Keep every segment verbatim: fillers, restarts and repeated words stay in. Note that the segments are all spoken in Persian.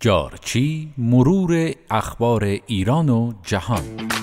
جارچی، مرور اخبار ایران و جهان.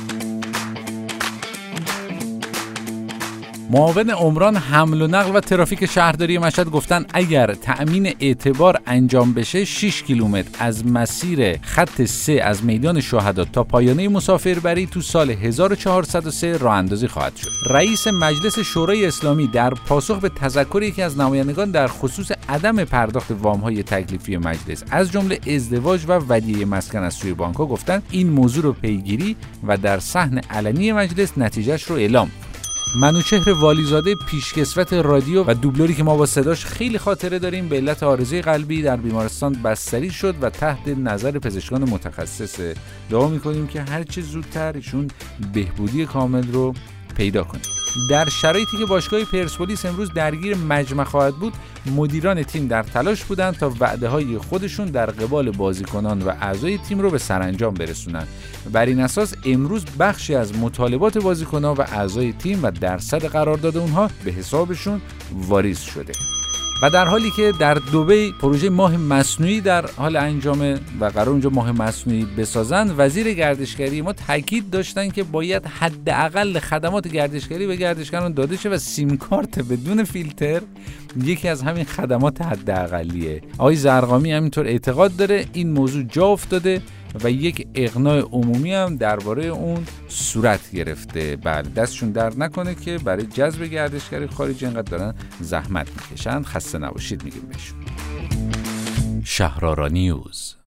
معاون عمران حمل و نقل و ترافیک شهرداری مشهد گفتن اگر تأمین اعتبار انجام بشه شش کیلومتر از مسیر خط سه از میدان شهدا تا پایانه مسافربری تو سال هزار و چهارصد و سه راه اندازی خواهد شد. رئیس مجلس شورای اسلامی در پاسخ به تذکر یکی از نمایندگان در خصوص عدم پرداخت وام‌های تکلیفی مجلس از جمله ازدواج و ودیعه مسکن از سوی بانک‌ها گفتن این موضوع رو پیگیری و در صحن علنی مجلس نتیجهش رو اعلام. منوچهر والیزاده پیشکسوت رادیو و دوبلوری که ما با صداش خیلی خاطره داریم به علت عارضه قلبی در بیمارستان بستری شد و تحت نظر پزشکان متخصصه. دعا می‌کنیم که هر چه زودتر ایشون بهبودی کامل رو پیدا کنه. در شرایطی که باشگاه پرسپولیس امروز درگیر مجمع خواهد بود، مدیران تیم در تلاش بودند تا وعده‌های خودشون در قبال بازیکنان و اعضای تیم رو به سرانجام برسونن. بر این اساس امروز بخشی از مطالبات بازیکنان و اعضای تیم و درصد قرارداد اونها به حسابشون واریز شده. و در حالی که در دبی پروژه ماه مصنوعی در حال انجامه و قرار اونجا ماه مصنوعی بسازن، وزیر گردشگری ما تاکید داشتن که باید حداقل خدمات گردشگری به گردشگران داده شه و سیم کارت بدون فیلتر یکی از همین خدمات حداقلیه. آقای زرقامی همینطور اعتقاد داره این موضوع جا افتاده و یک اقناع عمومی هم درباره اون صورت گرفته. بله، دستشون در نکنه که برای جذب گردشگری خارجی اینقدر دارن زحمت میکشن. خسته نباشید میگیم بهشون. شهرارا نیوز.